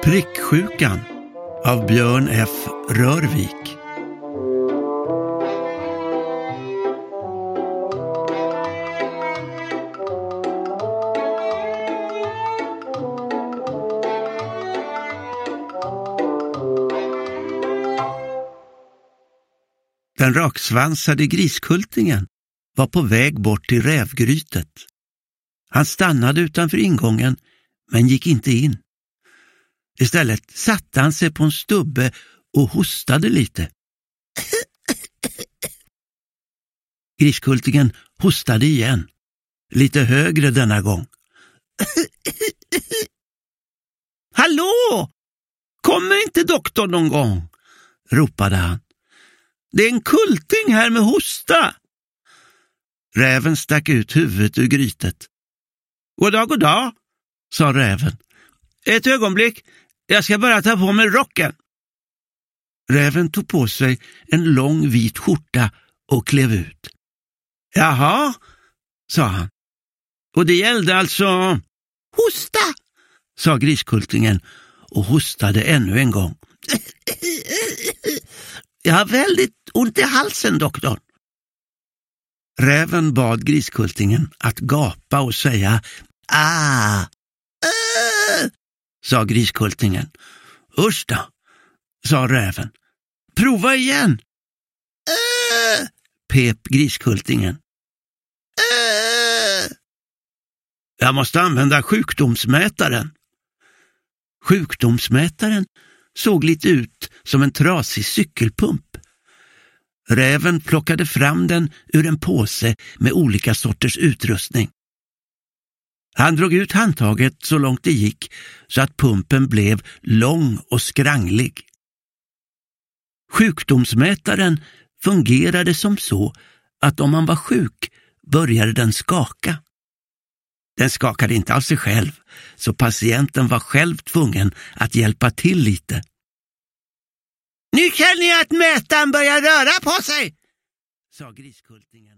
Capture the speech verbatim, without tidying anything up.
Pricksjukan av Björn F. Rörvik. Den raksvansade griskultingen var på väg bort till rävgrytet. Han stannade utanför ingången men gick inte in. Istället satte han sig på en stubbe och hostade lite. Griskultingen hostade igen, lite högre denna gång. Hallå! Kommer inte doktorn någon gång? Ropade han. Det är en kulting här med hosta. Räven stack ut huvudet ur grytet. Goddag, goddag, sa räven. Ett ögonblick, jag ska bara ta på mig rocken. Räven tog på sig en lång vit skjorta och klev ut. Jaha, sa han. Och det gällde alltså... Hosta, sa griskultingen och hostade ännu en gång. Jag har väldigt ont i halsen, doktorn. Räven bad griskultingen att gapa och säga ah, äh, sa griskultingen. Usch då, sa räven. Prova igen. Äh, pep griskultingen. Äh. Jag måste använda sjukdomsmätaren. Sjukdomsmätaren såg lite ut som en trasig cykelpump. Räven plockade fram den ur en påse med olika sorters utrustning. Han drog ut handtaget så långt det gick så att pumpen blev lång och skranglig. Sjukdomsmätaren fungerade som så att om man var sjuk började den skaka. Den skakade inte av sig själv, så patienten var själv tvungen att hjälpa till lite. Nu känner jag att mätaren börjar röra på sig, sa griskultingen